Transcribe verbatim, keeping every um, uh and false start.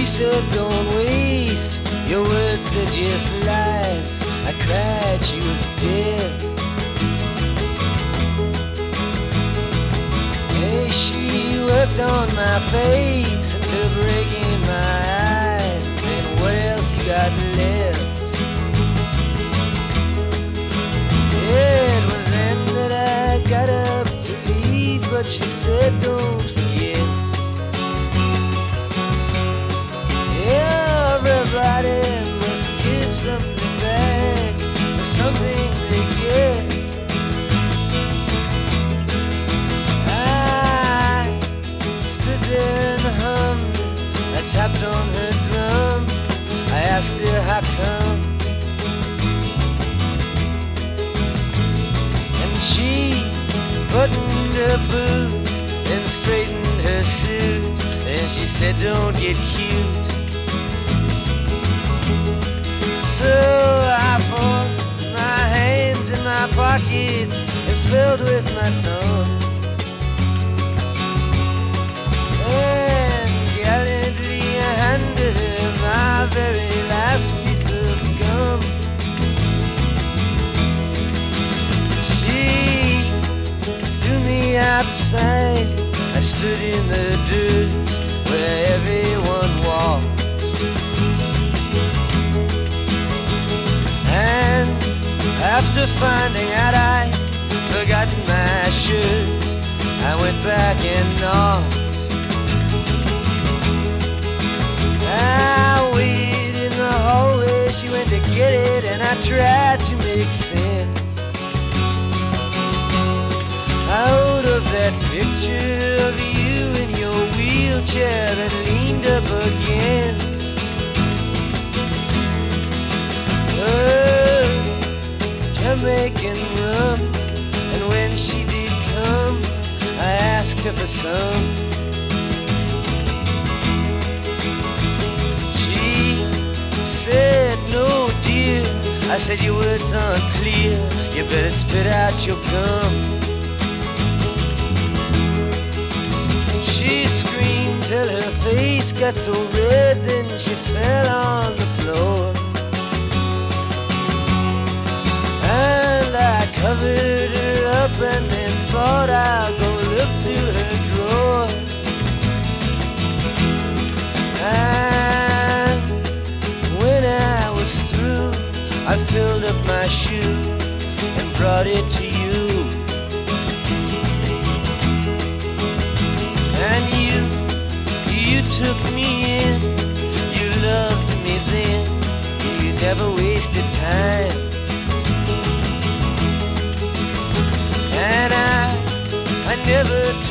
said, don't waste your words, they're just lies. I cried, she was deaf. Hey, she worked on my face until breaking my eyes and saying, what else you got left? Yeah, it was then that I got up to leave, but she said, don't forget. Everybody must give something back for something they get. I stood there and hummed. I tapped on her drum. I asked her how come, and she buttoned her boots and straightened her suit, and she said, don't get cute. So I forced my hands in my pockets and filled with my thumbs, and gallantly I handed her my very last piece of gum. She threw me outside. I stood in the dirt where everyone walked. After finding out I'd forgotten my shirt, I went back and knocked. I waited in the hallway, she went to get it, and I tried to make sense out of that picture of you in your wheelchair that leaned up against uh, Jamaican rum. And when she did come, I asked her for some. She said, no dear. I said, your words aren't clear, you better spit out your gum. She screamed till her face got so red, then she fell on the floor. And I covered her up and then thought I'll go look through her drawer. And when I was through, I filled up my shoe and brought it to you. And you, you took me in, you loved me then, you never wasted time. And I, I never